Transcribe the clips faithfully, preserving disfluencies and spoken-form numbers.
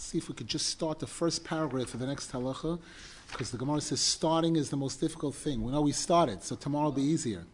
see if we could just start the first paragraph of the next halacha, because the Gemara says starting is the most difficult thing. We know we started, so tomorrow will be easier.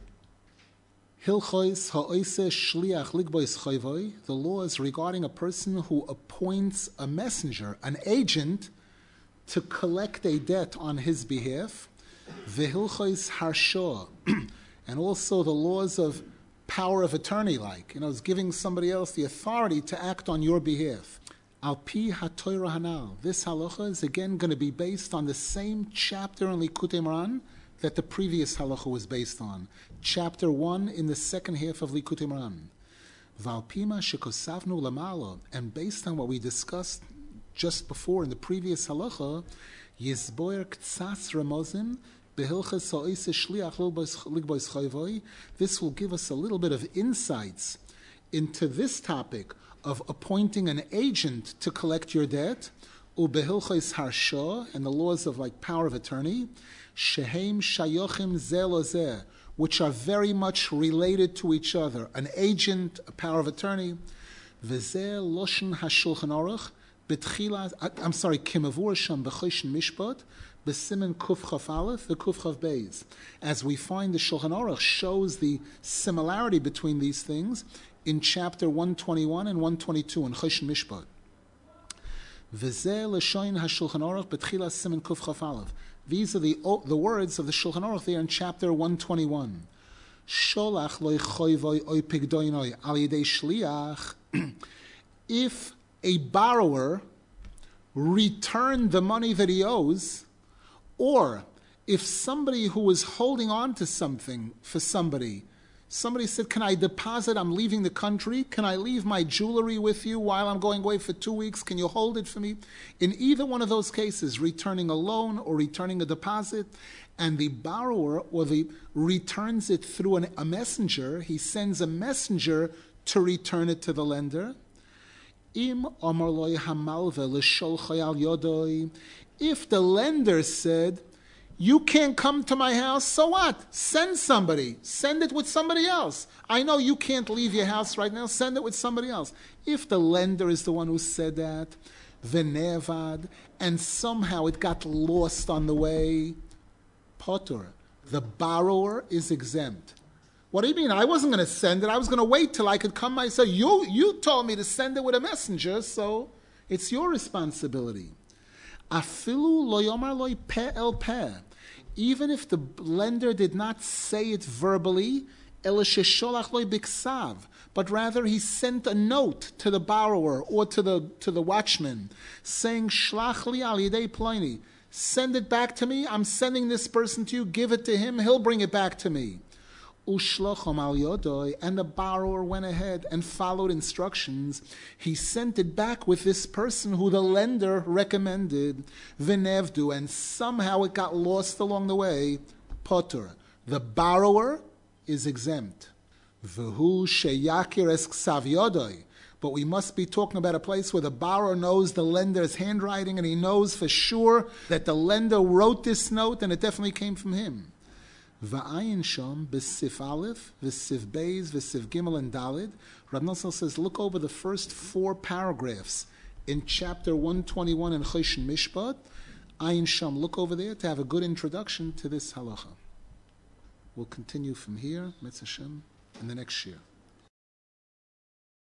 Hilchos ha'oise shliach ligbois chayvoi. The law is regarding a person who appoints a messenger, an agent, to collect a debt on his behalf. V'hilchos harsha, and also the laws of power of attorney, like, you know, is giving somebody else the authority to act on your behalf. Al pi ha'toira hanal. This halacha is again going to be based on the same chapter in Likutei Moharan that the previous halacha was based on. Chapter one in the second half of Likutei Moharan. Val pima shekosavnu lamalo. And based on what we discussed just before in the previous halacha, yizboyer ktsas ramozin. This will give us a little bit of insights into this topic of appointing an agent to collect your debt, and the laws of like power of attorney, which are very much related to each other. An agent, a power of attorney. I'm sorry, kimavur sham b'choshen mishpat. B'simen kuf chaf aleph, the kuf chaf beis. As we find, the Shulchan Aruch shows the similarity between these things in chapter one twenty-one and one twenty-two in Choshen Mishpat. V'zeh l'shoyin ha'Shulchan Aruch b'tchila simen kuf chaf aleph. These are the oh, the words of the Shulchan Aruch there in chapter one twenty-one. Sholach loy choyvoy oy pigdoinoi al yidei shliach. If a borrower returned the money that he owes, or if somebody who was holding on to something for somebody, somebody said, can I deposit, I'm leaving the country, can I leave my jewelry with you while I'm going away for two weeks, can you hold it for me? In either one of those cases, returning a loan or returning a deposit, and the borrower or the returns it through an, a messenger, he sends a messenger to return it to the lender. Im amar loy hamalve l'shol chayal yodoi. If the lender said, you can't come to my house, so what? Send somebody. Send it with somebody else. I know you can't leave your house right now. Send it with somebody else. If the lender is the one who said that, v'nevad, and somehow it got lost on the way, potur, the borrower is exempt. What do you mean? I wasn't going to send it. I was going to wait till I could come myself. You, you told me to send it with a messenger, so it's your responsibility. Afilu lo yomar lo peh el peh. Even if the lender did not say it verbally, ela shesholach lo biksav, but rather he sent a note to the borrower or to the to the watchman, saying shlach li al yidei ploni, send it back to me. I'm sending this person to you. Give it to him. He'll bring it back to me. Ushlochom al yodoy, and the borrower went ahead and followed instructions. He sent it back with this person who the lender recommended, v'nevdu, and somehow it got lost along the way. Potter, the borrower is exempt. V'hu sheyakir es ksav yodoy. But we must be talking about a place where the borrower knows the lender's handwriting, and he knows for sure that the lender wrote this note, and it definitely came from him. Va'ayin sham b'sif aleph, v'sif beis, v'sif gimel and dalid. Rav Nosson says, look over the first four paragraphs in chapter one twenty-one in Choshen Mishpat. Ayin sham, look over there to have a good introduction to this halacha. We'll continue from here, Mitzvah Hashem, in the next year.